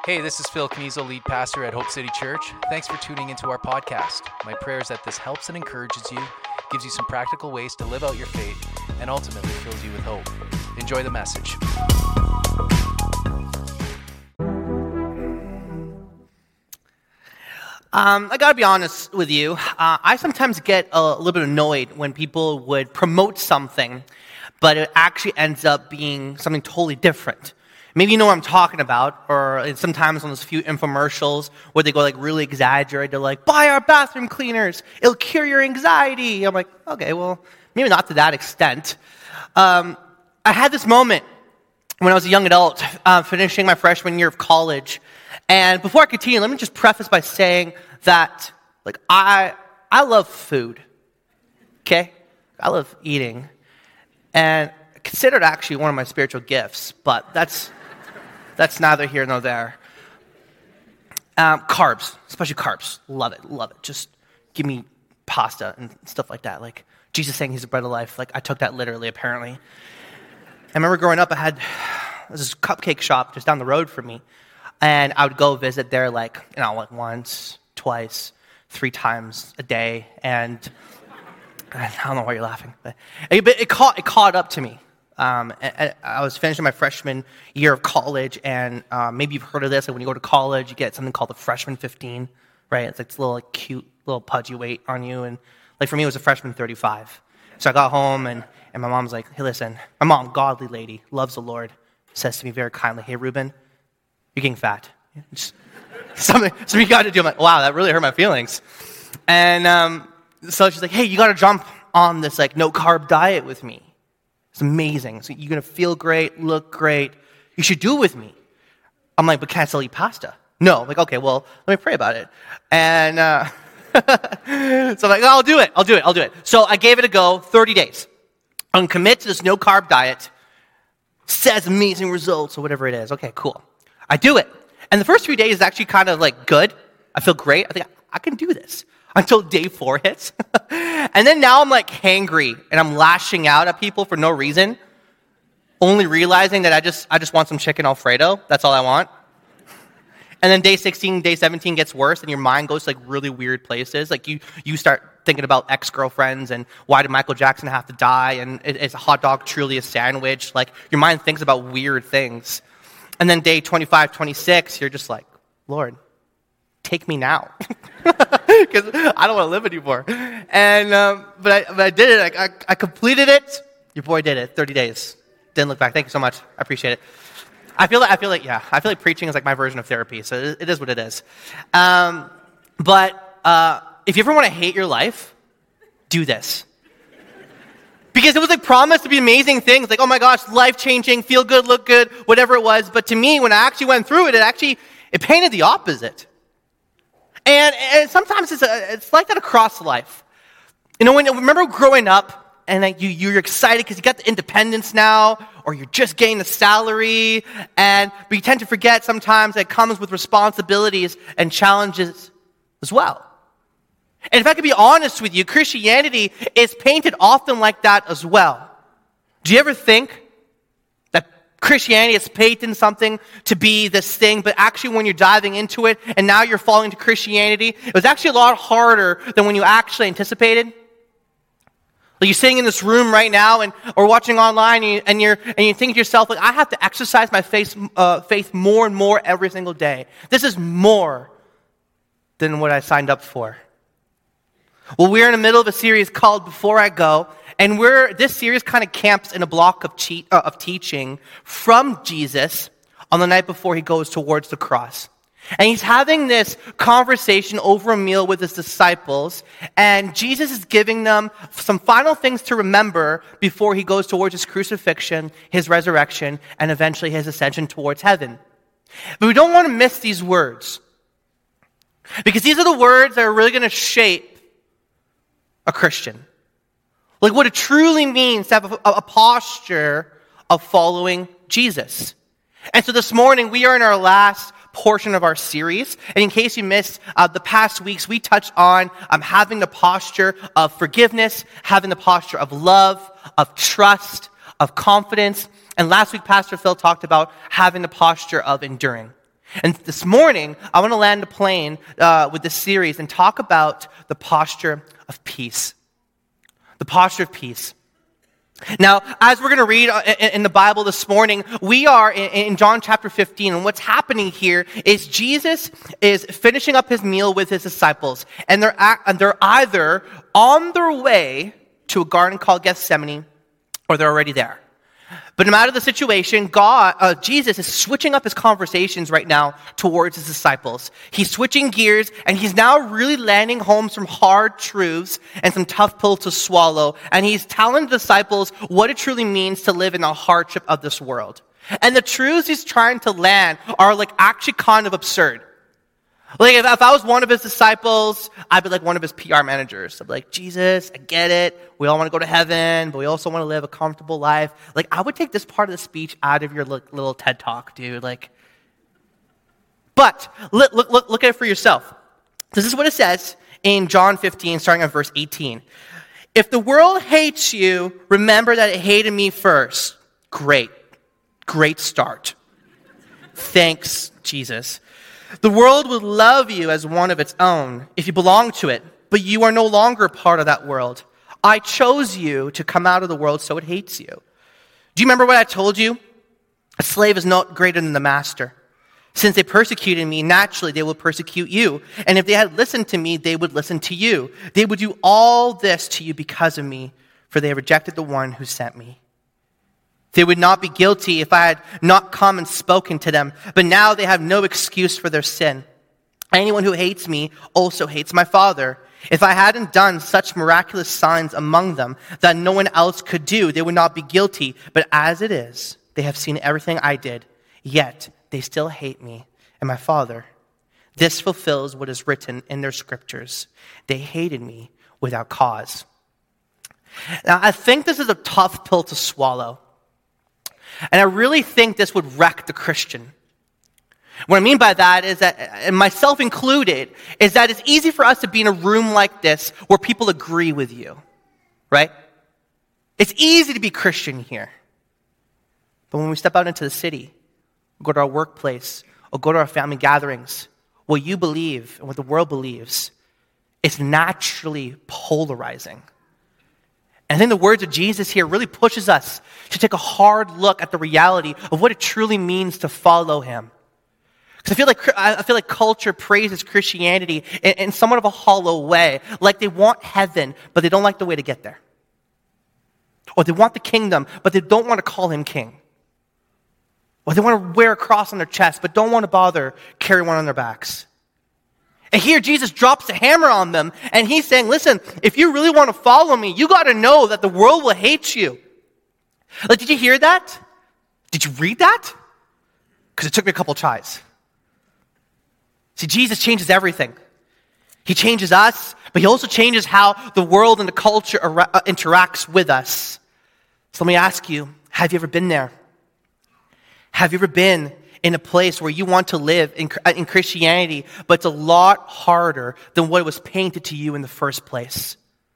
Hey, this is Phil Kniezel, lead pastor at Hope City Church. Thanks for tuning into our podcast. My prayer is that this helps and encourages you, gives you some practical ways to live out your faith, and ultimately fills you with hope. Enjoy the message. I gotta be honest with you. I sometimes get a little bit annoyed when people would promote something, but it actually ends up being something totally different. Maybe you know what I'm talking about, or sometimes on those few infomercials where they go like really exaggerated, they're like, buy our bathroom cleaners, it'll cure your anxiety. I'm like, okay, well, maybe not to that extent. I had this moment when I was a young adult, finishing my freshman year of college. And before I continue, let me just preface by saying that, I love food, okay? I love eating. And I consider it actually one of my spiritual gifts, but that's neither here nor there. Carbs, especially carbs. Love it. Just give me pasta and stuff like that. Like, Jesus saying he's the bread of life. Like, I took that literally, apparently. I remember growing up, I had this cupcake shop just down the road from me. And I would go visit there like once, twice, 3 times a day. And I don't know why you're laughing, but it caught up to me. I was finishing my freshman year of college, and maybe you've heard of this. Like when you go to college, you get something called the freshman 15, right? It's like this little cute little pudgy weight on you. And like for me, it was a freshman 35. So I got home, and my mom's like, hey, listen, my mom, godly lady, loves the Lord, says to me very kindly, hey, Ruben, you're getting fat. Just something you got to do. I'm like, wow, that really hurt my feelings. And so she's like, hey, you got to jump on this like no carb diet with me. It's amazing. So you're going to feel great, look great. You should do it with me. I'm like, but can I still eat pasta? No. I'm like, okay, well, let me pray about it. And so I'm like, I'll do it. So I gave it a go, 30 days. I'm commit to this no carb diet. Says amazing results or whatever it is. Okay, cool. I do it. And the first few days is actually kind of like good. I feel great. I think I can do this until day 4 hits. And then now I'm like hangry and I'm lashing out at people for no reason. Only realizing that I just want some chicken Alfredo. That's all I want. And then day 16, day 17 gets worse and your mind goes to like really weird places. Like you start thinking about ex-girlfriends and why did Michael Jackson have to die? And is a hot dog truly a sandwich? Like your mind thinks about weird things. And then day 25, 26, you're just like, Lord, take me now. Because I don't want to live anymore. And but I did it. I completed it. Your boy did it. 30 days. Didn't look back. Thank you so much. I appreciate it. I feel like preaching is like my version of therapy. So it is what it is. But if you ever want to hate your life, do this. Because it was like promised to be amazing things, like, oh my gosh, life-changing, feel good, look good, whatever it was. But to me, when I actually went through it, it painted the opposite. And sometimes it's like that across life. You know, remember growing up and like you're excited because you got the independence now, or you're just getting the salary, but you tend to forget sometimes that it comes with responsibilities and challenges as well. And if I could be honest with you, Christianity is painted often like that as well. Do you ever think that Christianity is painted something to be this thing, but actually when you're diving into it and now you're falling to Christianity, it was actually a lot harder than when you actually anticipated? Like you're sitting in this room right now or watching online and you think to yourself, like, I have to exercise my faith more and more every single day. This is more than what I signed up for. Well, we're in the middle of a series called Before I Go, and this series kind of camps in a block of teaching from Jesus on the night before he goes towards the cross. And he's having this conversation over a meal with his disciples, and Jesus is giving them some final things to remember before he goes towards his crucifixion, his resurrection, and eventually his ascension towards heaven. But we don't want to miss these words, because these are the words that are really going to shape a Christian. Like what it truly means to have a posture of following Jesus. And so this morning, we are in our last portion of our series. And in case you missed the past weeks, we touched on having the posture of forgiveness, having the posture of love, of trust, of confidence. And last week, Pastor Phil talked about having the posture of enduring. And this morning, I want to land the plane with this series and talk about the posture of peace. The posture of peace. Now, as we're going to read in the Bible this morning, we are in John chapter 15, and what's happening here is Jesus is finishing up his meal with his disciples, and they're either on their way to a garden called Gethsemane, or they're already there. But no matter the situation, Jesus is switching up his conversations right now towards his disciples. He's switching gears, and he's now really landing home some hard truths and some tough pills to swallow. And he's telling the disciples what it truly means to live in the hardship of this world. And the truths he's trying to land are actually kind of absurd. If I was one of his disciples, I'd be like one of his PR managers. I'd be like, Jesus, I get it. We all want to go to heaven, but we also want to live a comfortable life. I would take this part of the speech out of your little TED Talk, dude. But look at it for yourself. This is what it says in John 15, starting at verse 18. If the world hates you, remember that it hated me first. Great start. Thanks, Jesus. The world would love you as one of its own if you belong to it, but you are no longer part of that world. I chose you to come out of the world, so it hates you. Do you remember what I told you? A slave is not greater than the master. Since they persecuted me, naturally they will persecute you. And if they had listened to me, they would listen to you. They would do all this to you because of me, for they rejected the one who sent me. They would not be guilty if I had not come and spoken to them, but now they have no excuse for their sin. Anyone who hates me also hates my Father. If I hadn't done such miraculous signs among them that no one else could do, they would not be guilty. But as it is, they have seen everything I did, yet they still hate me and my Father. This fulfills what is written in their scriptures. They hated me without cause. Now, I think this is a tough pill to swallow. And I really think this would wreck the Christian. What I mean by that is that, and myself included, is that it's easy for us to be in a room like this where people agree with you, right? It's easy to be Christian here. But when we step out into the city, or go to our workplace, or go to our family gatherings, what you believe and what the world believes is naturally polarizing. And I think the words of Jesus here really pushes us to take a hard look at the reality of what it truly means to follow him. Because I feel like culture praises Christianity in somewhat of a hollow way. Like they want heaven, but they don't like the way to get there. Or they want the kingdom, but they don't want to call him king. Or they want to wear a cross on their chest, but don't want to bother carry one on their backs. And here Jesus drops the hammer on them, and he's saying, listen, if you really want to follow me, you got to know that the world will hate you. Did you hear that? Did you read that? Because it took me a couple tries. See, Jesus changes everything. He changes us, but he also changes how the world and the culture interacts with us. So let me ask you, have you ever been there? Have you ever been in a place where you want to live in Christianity, but it's a lot harder than what was painted to you in the first place?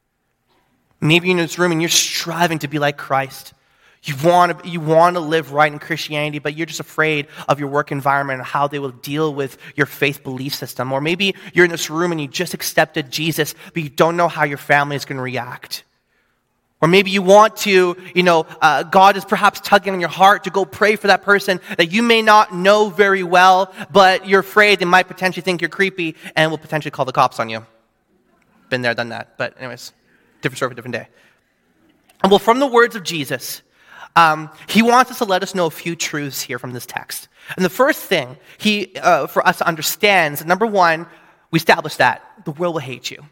Maybe you're in this room and you're striving to be like Christ. You want to live right in Christianity, but you're just afraid of your work environment and how they will deal with your faith belief system. Or maybe you're in this room and you just accepted Jesus, but you don't know how your family is going to react. Or maybe you want to, God is perhaps tugging on your heart to go pray for that person that you may not know very well, but you're afraid they might potentially think you're creepy and will potentially call the cops on you. Been there, done that. But anyways, different story for a different day. And well, from the words of Jesus, he wants us to let us know a few truths here from this text. And the first thing for us to understand is, number one, we established that the world will hate you.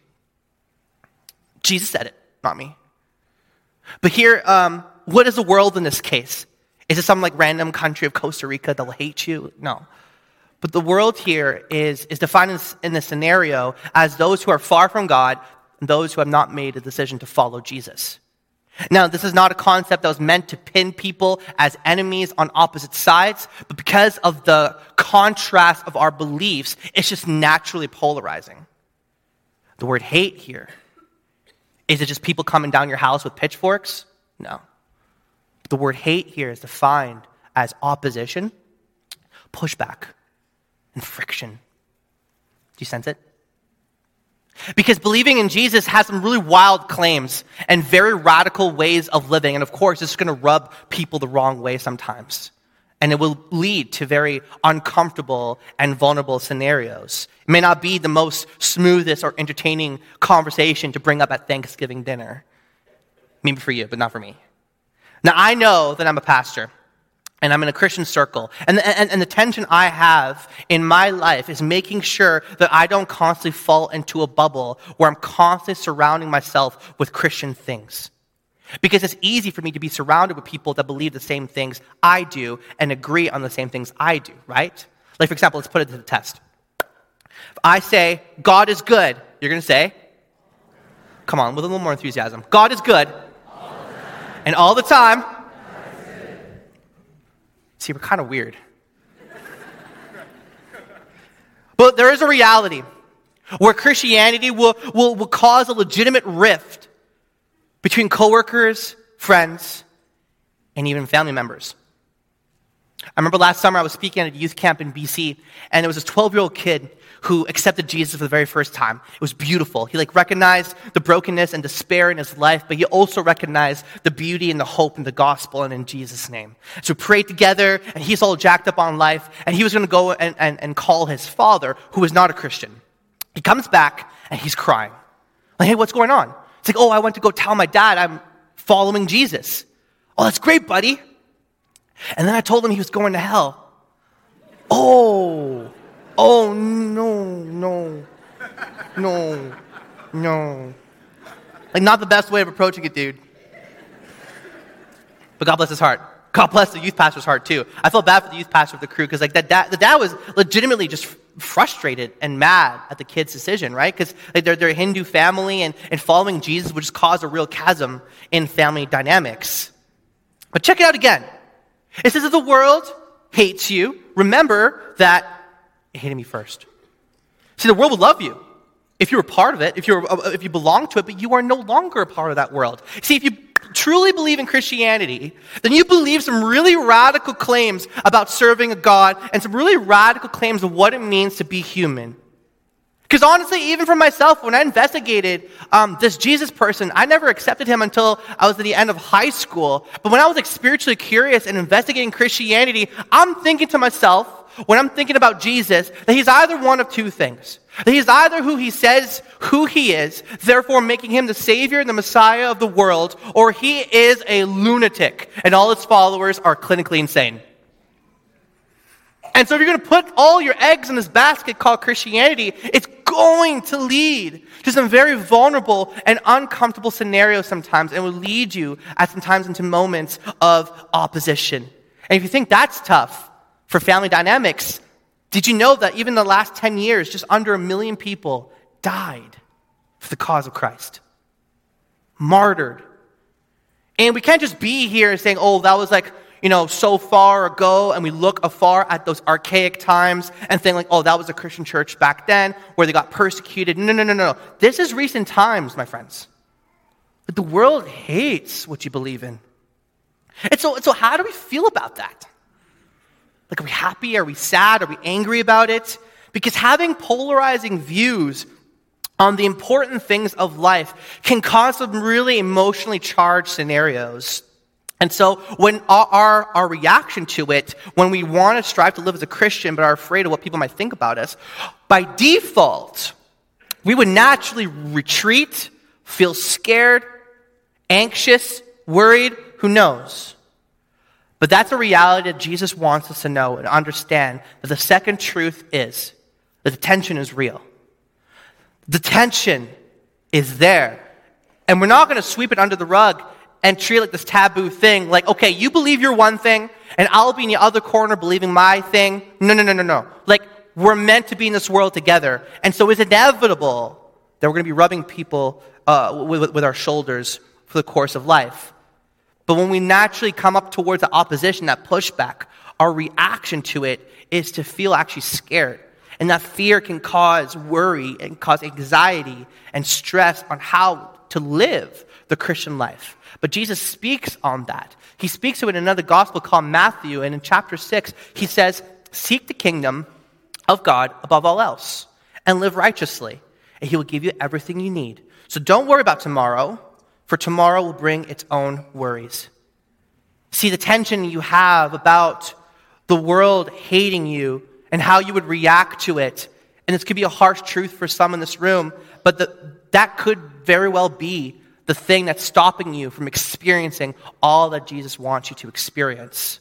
Jesus said it, not me. But here, what is the world in this case? Is it some random country of Costa Rica that will hate you? No. But the world here is defined in this scenario as those who are far from God and those who have not made a decision to follow Jesus. Now, this is not a concept that was meant to pin people as enemies on opposite sides, but because of the contrast of our beliefs, it's just naturally polarizing. The word hate here, is it just people coming down your house with pitchforks? No. The word hate here is defined as opposition, pushback, and friction. Do you sense it? Because believing in Jesus has some really wild claims and very radical ways of living. And of course, it's going to rub people the wrong way sometimes. And it will lead to very uncomfortable and vulnerable scenarios. It may not be the most smoothest or entertaining conversation to bring up at Thanksgiving dinner. Maybe for you, but not for me. Now, I know that I'm a pastor. And I'm in a Christian circle. And the tension I have in my life is making sure that I don't constantly fall into a bubble where I'm constantly surrounding myself with Christian things. Because it's easy for me to be surrounded with people that believe the same things I do and agree on the same things I do, right? Like, for example, let's put it to the test. If I say, God is good, you're going to say, come on, with a little more enthusiasm. God is good. And all the time. See, we're kind of weird. But there is a reality where Christianity will cause a legitimate rift between coworkers, friends, and even family members. I remember last summer I was speaking at a youth camp in BC, and there was this 12-year-old kid who accepted Jesus for the very first time. It was beautiful. He recognized the brokenness and despair in his life, but he also recognized the beauty and the hope in the gospel and in Jesus' name. So we prayed together, and he's all jacked up on life, and he was going to go and call his father, who was not a Christian. He comes back, and he's crying. Like, hey, what's going on? It's like, oh, I went to go tell my dad I'm following Jesus. Oh, that's great, buddy. And then I told him he was going to hell. Oh, no. Like, not the best way of approaching it, dude. But God bless his heart. God bless the youth pastor's heart, too. I felt bad for the youth pastor of the crew, because the dad was legitimately just frustrated and mad at the kid's decision, right? Because they're a Hindu family, and following Jesus would just cause a real chasm in family dynamics. But check it out again. It says if the world hates you, remember that it hated me first. See, the world would love you if you were part of it, if you belong to it, but you are no longer a part of that world. See, if you truly believe in Christianity, then you believe some really radical claims about serving a God and some really radical claims of what it means to be human. Because honestly, even for myself, when I investigated this Jesus person, I never accepted him until I was at the end of high school. But when I was spiritually curious and investigating Christianity, I'm thinking to myself, when I'm thinking about Jesus, that he's either one of two things. That he's either who he says who he is, therefore making him the Savior and the Messiah of the world, or he is a lunatic and all his followers are clinically insane. And so if you're going to put all your eggs in this basket called Christianity, it's going to lead to some very vulnerable and uncomfortable scenarios sometimes, and will lead you at sometimes into moments of opposition. And if you think that's tough for family dynamics, did you know that even in the last 10 years, just under 1 million people died for the cause of Christ? Martyred. And we can't just be here saying, oh, that was so far ago, and we look afar at those archaic times and think oh, that was a Christian church back then where they got persecuted. No. This is recent times, my friends. The world hates what you believe in. And so how do we feel about that? Are we happy? Are we sad? Are we angry about it? Because having polarizing views on the important things of life can cause some really emotionally charged scenarios. And so when our reaction to it, when we want to strive to live as a Christian but are afraid of what people might think about us, by default, we would naturally retreat, feel scared, anxious, worried, who knows? But that's a reality that Jesus wants us to know and understand, that the second truth is that the tension is real. The tension is there. And we're not going to sweep it under the rug and treat it like this taboo thing, okay, you believe your one thing, and I'll be in the other corner believing my thing. No. We're meant to be in this world together. And so it's inevitable that we're going to be rubbing people with our shoulders for the course of life. But when we naturally come up towards the opposition, that pushback, our reaction to it is to feel actually scared. And that fear can cause worry and cause anxiety and stress on how to live the Christian life. But Jesus speaks on that. He speaks to it in another gospel called Matthew, and in chapter 6, he says, seek the kingdom of God above all else and live righteously, and he will give you everything you need. So don't worry about tomorrow, for tomorrow will bring its own worries. See, the tension you have about the world hating you and how you would react to it, and this could be a harsh truth for some in this room, but that could very well be the thing that's stopping you from experiencing all that Jesus wants you to experience.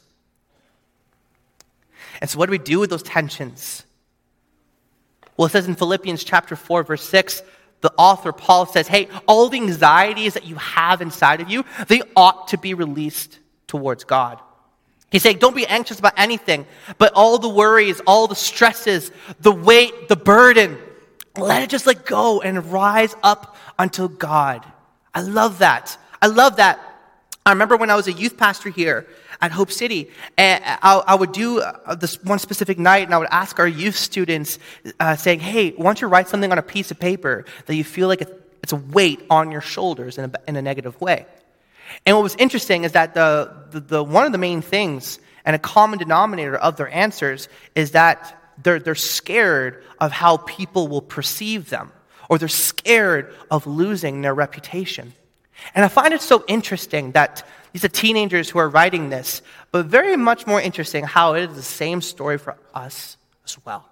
And so what do we do with those tensions? Well, it says in Philippians chapter 4, verse 6, the author, Paul, says, hey, all the anxieties that you have inside of you, they ought to be released towards God. He's saying, don't be anxious about anything, but all the worries, all the stresses, the weight, the burden, let it just let go and rise up unto God. I love that. I love that. I remember when I was a youth pastor here at Hope City, and I would do this one specific night, and I would ask our youth students, saying, hey, why don't you write something on a piece of paper that you feel like it's a weight on your shoulders in a negative way. And what was interesting is that the one of the main things and a common denominator of their answers is that they're scared of how people will perceive them, or they're scared of losing their reputation. And I find it so interesting that these are teenagers who are writing this, but very much more interesting how it is the same story for us as well.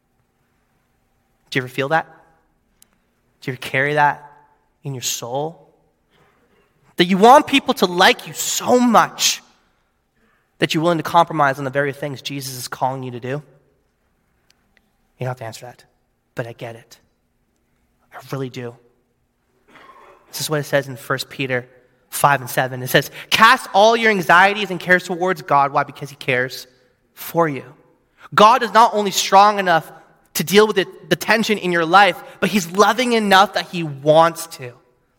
Do you ever feel that? Do you ever carry that in your soul? That you want people to like you so much that you're willing to compromise on the very things Jesus is calling you to do? You don't have to answer that, but I get it. I really do. This is what it says in 1 Peter 5 and 7. It says, cast all your anxieties and cares towards God. Why? Because he cares for you. God is not only strong enough to deal with the tension in your life, but he's loving enough that he wants to.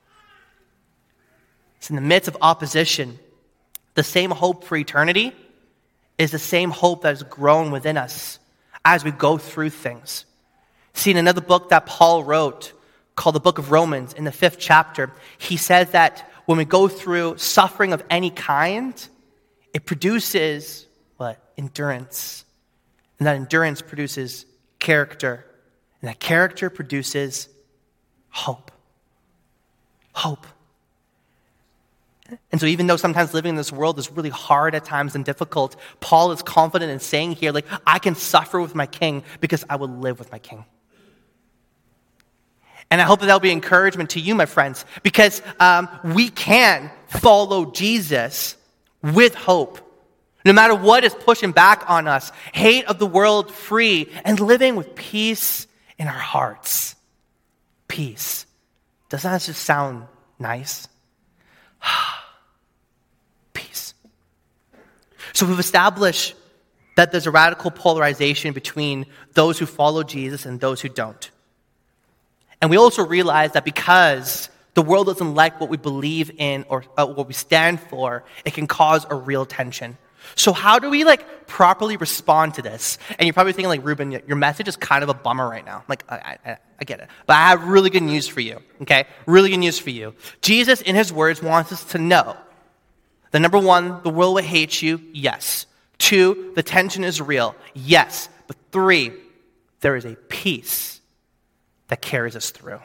It's in the midst of opposition. The same hope for eternity is the same hope that has grown within us as we go through things. See, in another book that Paul wrote, called the book of Romans, in the 5th chapter, he says that when we go through suffering of any kind, it produces what? Endurance. And that endurance produces character. And that character produces hope. Hope. And so even though sometimes living in this world is really hard at times and difficult, Paul is confident in saying here, like, I can suffer with my king because I will live with my king. And I hope that will be encouragement to you, my friends, because we can follow Jesus with hope. No matter what is pushing back on us, hate of the world free, and living with peace in our hearts. Peace. Doesn't that just sound nice? Peace. So we've established that there's a radical polarization between those who follow Jesus and those who don't. And we also realize that because the world doesn't like what we believe in or what we stand for, it can cause a real tension. So how do we properly respond to this? And you're probably thinking Ruben, your message is kind of a bummer right now. I get it. But I have really good news for you, okay? Really good news for you. Jesus, in his words, wants us to know that number one, the world will hate you, yes. 2, the tension is real, yes. But 3, there is a peace that carries us through.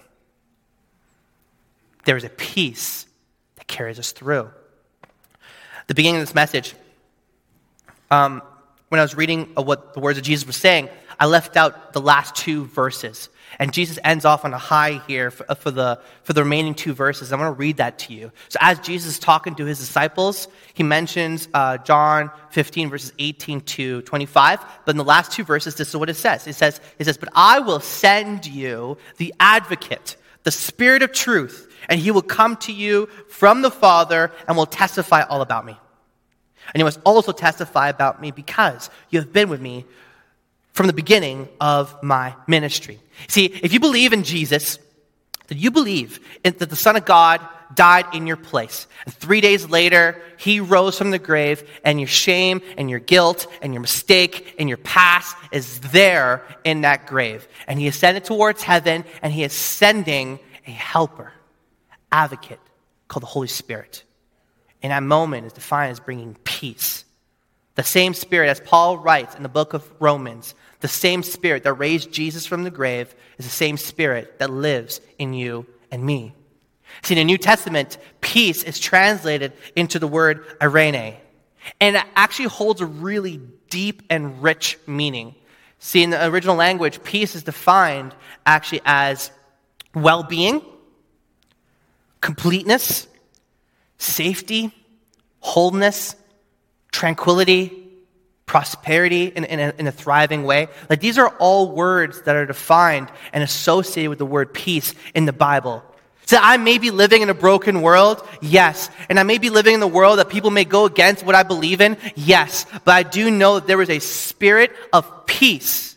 There is a peace that carries us through. The beginning of this message, when I was reading what the words of Jesus were saying, I left out the last 2 verses. And Jesus ends off on a high here for the remaining 2 verses. I'm going to read that to you. So as Jesus is talking to his disciples, he mentions John 15, verses 18 to 25. But in the last 2 verses, this is what it says. It says, but I will send you the advocate, the Spirit of truth, and he will come to you from the Father and will testify all about me. And you must also testify about me because you have been with me from the beginning of my ministry. See, if you believe in Jesus, then you believe that the Son of God died in your place. And 3 days later, he rose from the grave, and your shame and your guilt and your mistake and your past is there in that grave. And he ascended towards heaven, and he is sending a helper, advocate, called the Holy Spirit. And that moment is defined as bringing peace. The same Spirit, as Paul writes in the book of Romans, The same Spirit that raised Jesus from the grave is the same Spirit that lives in you and me. See, in the New Testament, peace is translated into the word eirene. And it actually holds a really deep and rich meaning. See, in the original language, peace is defined actually as well-being, completeness, safety, wholeness, tranquility, prosperity in a thriving way. Like, these are all words that are defined and associated with the word peace in the Bible. So I may be living in a broken world, yes. And I may be living in the world that people may go against what I believe in, yes. But I do know that there is a spirit of peace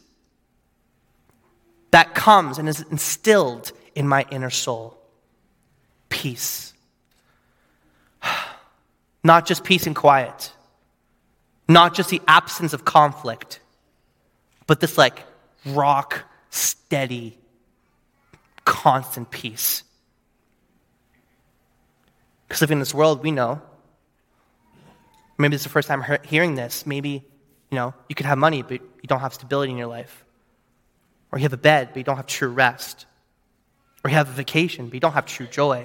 that comes and is instilled in my inner soul. Peace. Not just peace and quiet. Not just the absence of conflict. But this rock, steady, constant peace. Because living in this world, we know, maybe this is the first time hearing this, maybe, you could have money, but you don't have stability in your life. Or you have a bed, but you don't have true rest. Or you have a vacation, but you don't have true joy.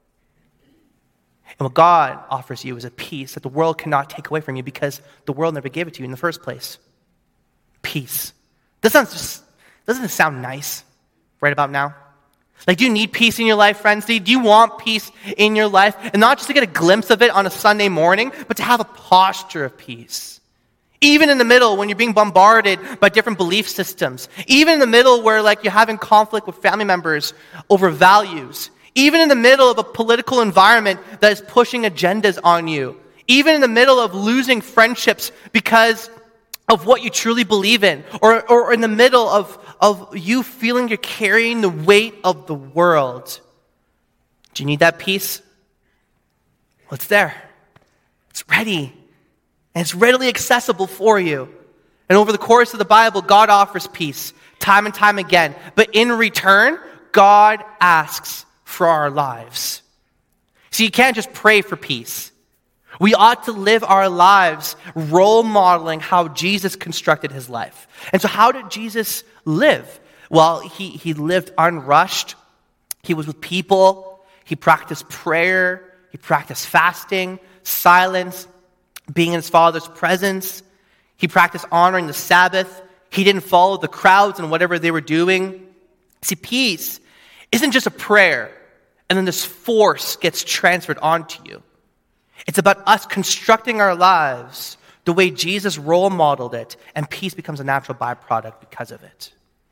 And what God offers you is a peace that the world cannot take away from you because the world never gave it to you in the first place. Peace. Doesn't it sound nice right about now? Like, do you need peace in your life, friends? Do you want peace in your life? And not just to get a glimpse of it on a Sunday morning, but to have a posture of peace. Even in the middle when you're being bombarded by different belief systems. Even in the middle where you're having conflict with family members over values. Even in the middle of a political environment that is pushing agendas on you. Even in the middle of losing friendships because of what you truly believe in. Or in the middle of you feeling you're carrying the weight of the world. Do you need that peace? Well, it's there. It's ready. And it's readily accessible for you. And over the course of the Bible, God offers peace time and time again. But in return, God asks for our lives. So you can't just pray for peace. We ought to live our lives role modeling how Jesus constructed his life. And so how did Jesus live? Well, he lived unrushed. He was with people. He practiced prayer. He practiced fasting, silence, being in his Father's presence. He practiced honoring the Sabbath. He didn't follow the crowds and whatever they were doing. See, peace isn't just a prayer and then this force gets transferred onto you. It's about us constructing our lives the way Jesus role modeled it, and peace becomes a natural byproduct because of it.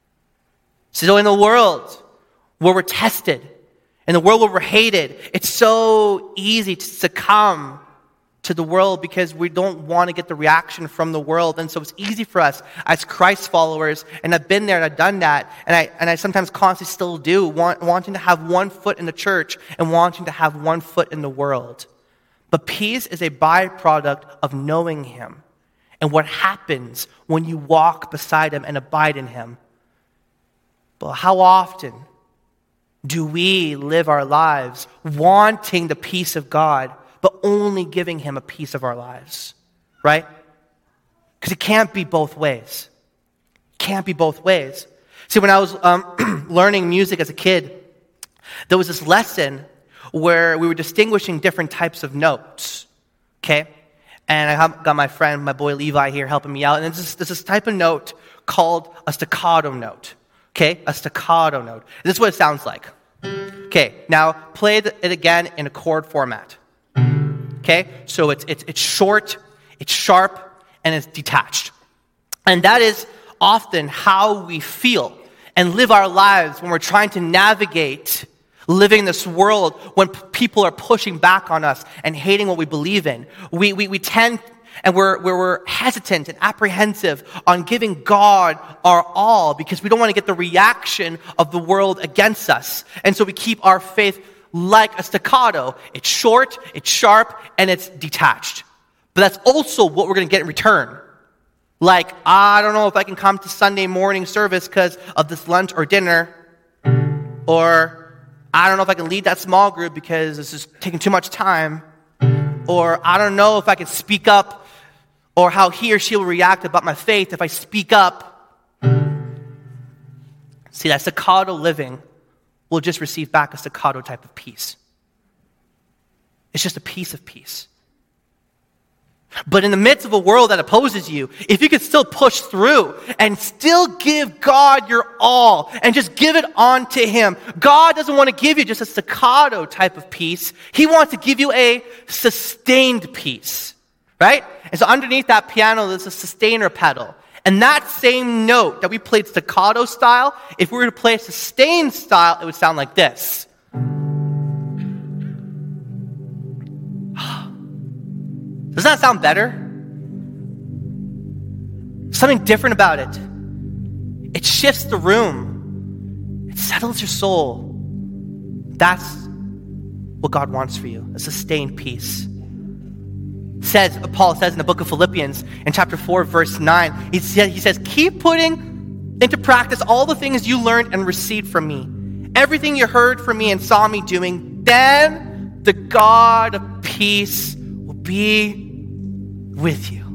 So in the world where we're tested, in the world where we're hated, it's so easy to succumb to the world because we don't want to get the reaction from the world. And so it's easy for us as Christ followers, and I've been there and I've done that, and I sometimes constantly still do, wanting to have one foot in the church and wanting to have one foot in the world. But peace is a byproduct of knowing him and what happens when you walk beside him and abide in him. But how often do we live our lives wanting the peace of God, but only giving him a piece of our lives, right? Because it can't be both ways. It can't be both ways. See, when I was learning music as a kid, there was this lesson where we were distinguishing different types of notes, okay? And I got my friend, my boy Levi here helping me out. And there's this type of note called a staccato note, okay? A staccato note. This is what it sounds like. Okay, now play it again in a chord format. Okay, so it's short, it's sharp, and it's detached. And that is often how we feel and live our lives when we're trying to navigate living in this world when people are pushing back on us and hating what we believe in. We tend, and we're hesitant and apprehensive on giving God our all because we don't want to get the reaction of the world against us. And so we keep our faith like a staccato. It's short, it's sharp, and it's detached. But that's also what we're going to get in return. Like, I don't know if I can come to Sunday morning service because of this lunch or dinner. Or, I don't know if I can lead that small group because this is taking too much time. Or, I don't know if I can speak up or how he or she will react about my faith if I speak up. See, that staccato living will just receive back a staccato type of peace. It's just a piece of peace. But in the midst of a world that opposes you, if you could still push through and still give God your all and just give it on to Him, God doesn't want to give you just a staccato type of peace. He wants to give you a sustained peace, right? And so underneath that piano, there's a sustainer pedal. And that same note that we played staccato style, if we were to play sustained style, it would sound like this. Does that sound better? Something different about it. It shifts the room. It settles your soul. That's what God wants for you, a sustained peace. Paul says in the book of Philippians, in chapter 4, verse 9, he says, keep putting into practice all the things you learned and received from me. Everything you heard from me and saw me doing, then the God of peace will be with you.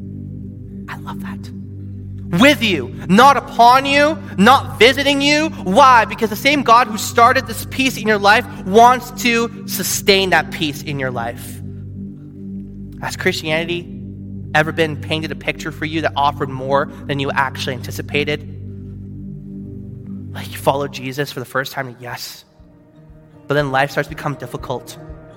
I love that. With you, not upon you, not visiting you. Why? Because the same God who started this peace in your life wants to sustain that peace in your life. Has Christianity ever been painted a picture for you that offered more than you actually anticipated? Like you followed Jesus for the first time, yes. But then life starts to become difficult.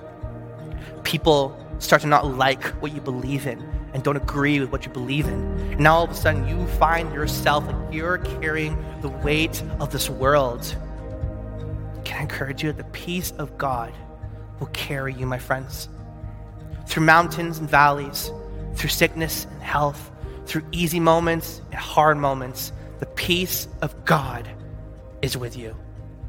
People start to not like what you believe in and don't agree with what you believe in. And now all of a sudden you find yourself like you're carrying the weight of this world. Can I encourage you that the peace of God will carry you, my friends? Through mountains and valleys, through sickness and health, through easy moments and hard moments, the peace of God is with you.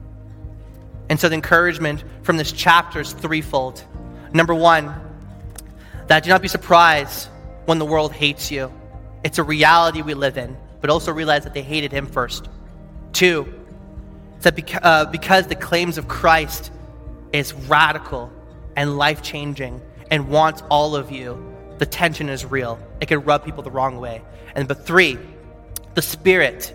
And so the encouragement from this chapter is threefold. Number one, that do not be surprised when the world hates you. It's a reality we live in, but also realize that they hated Him first. Two, that because the claims of Christ is radical and life-changing and wants all of you, the tension is real. It can rub people the wrong way. But three, the Spirit,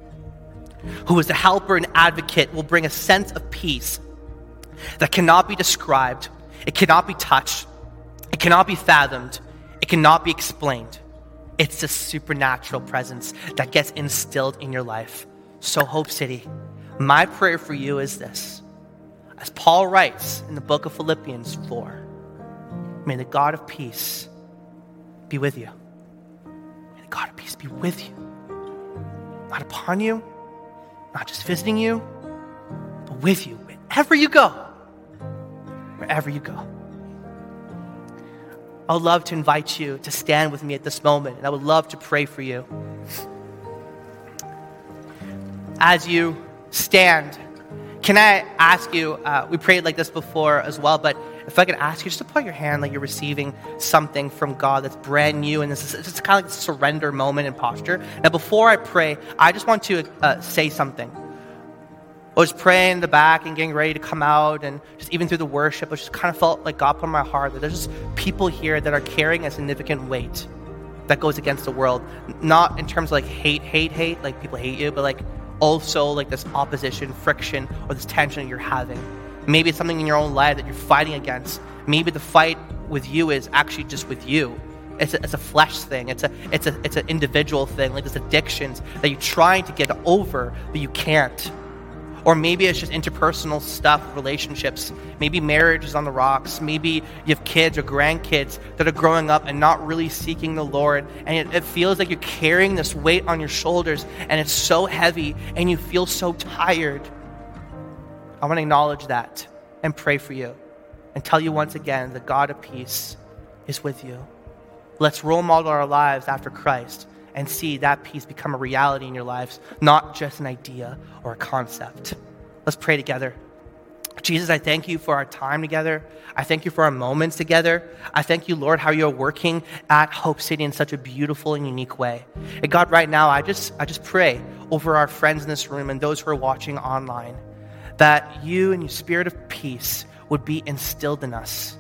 who is the helper and advocate, will bring a sense of peace that cannot be described, it cannot be touched, it cannot be fathomed, it cannot be explained. It's a supernatural presence that gets instilled in your life. So Hope City, my prayer for you is this. As Paul writes in the book of Philippians 4, may the God of peace be with you. May the God of peace be with you. Not upon you, not just visiting you, but with you wherever you go. Wherever you go. I would love to invite you to stand with me at this moment, and I would love to pray for you. As you stand, can I ask you, we prayed like this before as well, but if I could ask you just to put your hand like you're receiving something from God that's brand new, and this is kind of like a surrender moment and posture. Now, before I pray, I just want to say something. I was praying in the back and getting ready to come out, and just even through the worship, I just kind of felt like God put in my heart that there's just people here that are carrying a significant weight that goes against the world. Not in terms of like hate, like people hate you, but like also like this opposition, friction, or this tension that you're having. Maybe it's something in your own life that you're fighting against. Maybe the fight with you is actually just with you. It's a flesh thing. It's an individual thing, like this addictions that you're trying to get over, but you can't. Or maybe it's just interpersonal stuff, relationships. Maybe marriage is on the rocks. Maybe you have kids or grandkids that are growing up and not really seeking the Lord. And it feels like you're carrying this weight on your shoulders and it's so heavy and you feel so tired. I want to acknowledge that and pray for you and tell you once again the God of peace is with you. Let's role model our lives after Christ and see that peace become a reality in your lives, not just an idea or a concept. Let's pray together. Jesus, I thank you for our time together. I thank you for our moments together. I thank you, Lord, how you're working at Hope City in such a beautiful and unique way. And God, right now, I just pray over our friends in this room and those who are watching online, that you and your spirit of peace would be instilled in us.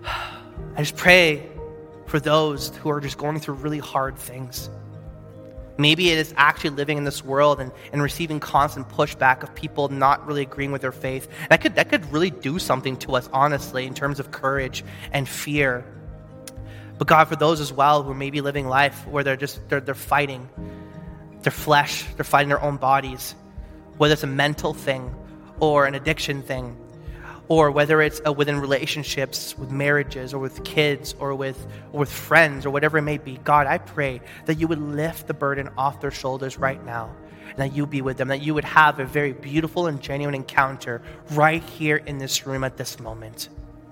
I just pray for those who are just going through really hard things. Maybe it is actually living in this world and receiving constant pushback of people not really agreeing with their faith. That could really do something to us, honestly, in terms of courage and fear. But God, for those as well who are maybe living life where they're fighting their flesh, they're fighting their own bodies, whether it's a mental thing or an addiction thing, or whether it's within relationships, with marriages, or with kids, or with friends, or whatever it may be. God, I pray that you would lift the burden off their shoulders right now, and that you be with them, that you would have a very beautiful and genuine encounter right here in this room at this moment.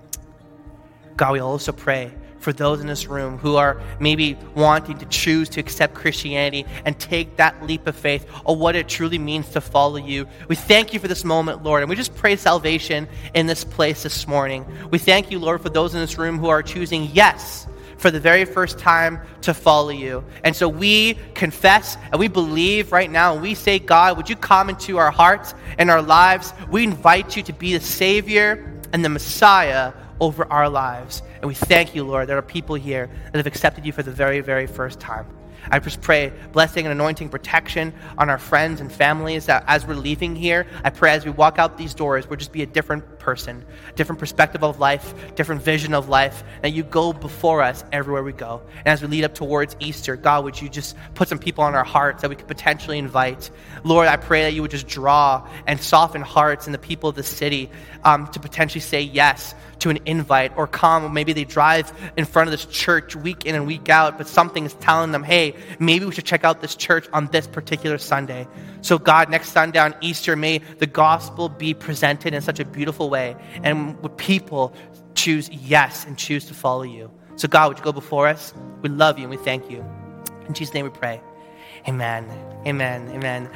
God, we also pray for those in this room who are maybe wanting to choose to accept Christianity and take that leap of faith of what it truly means to follow you. We thank you for this moment, Lord, and we just pray salvation in this place this morning. We thank you, Lord, for those in this room who are choosing yes for the very first time to follow you. And so we confess and we believe right now, and we say, God, would you come into our hearts and our lives? We invite you to be the Savior and the Messiah over our lives. And we thank you, Lord, there are people here that have accepted you for the very, very first time. I just pray blessing and anointing, protection on our friends and families that as we're leaving here, I pray as we walk out these doors, we'll just be a different person, different perspective of life, different vision of life, that you go before us everywhere we go. And as we lead up towards Easter, God, would you just put some people on our hearts that we could potentially invite? Lord, I pray that you would just draw and soften hearts in the people of the city to potentially say yes to an invite, or come, maybe they drive in front of this church week in and week out, but something is telling them, hey, maybe we should check out this church on this particular Sunday. So God, next Sunday on Easter, may the gospel be presented in such a beautiful way, and would people choose yes and choose to follow you. So God, would you go before us? We love you and we thank you. In Jesus' name we pray. Amen. Amen. Amen.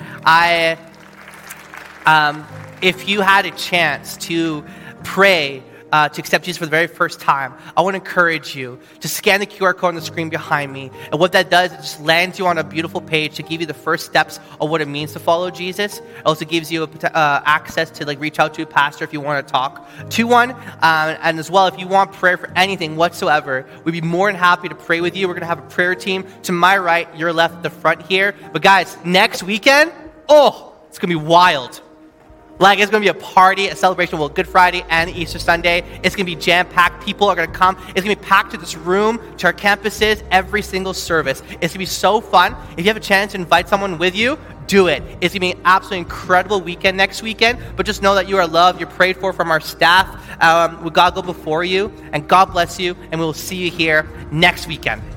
If you had a chance to pray to accept Jesus for the very first time, I want to encourage you to scan the QR code on the screen behind me. And what that does, it just lands you on a beautiful page to give you the first steps of what it means to follow Jesus. It also gives you access to reach out to a pastor if you want to talk to one. And as well, if you want prayer for anything whatsoever, we'd be more than happy to pray with you. We're going to have a prayer team to my right, your left, the front here. But guys, next weekend, it's going to be wild. It's going to be a party, a celebration of Good Friday and Easter Sunday. It's going to be jam-packed. People are going to come. It's going to be packed to this room, to our campuses, every single service. It's going to be so fun. If you have a chance to invite someone with you, do it. It's going to be an absolutely incredible weekend next weekend. But just know that you are loved. You're prayed for from our staff. Will God go before you? And God bless you. And we will see you here next weekend.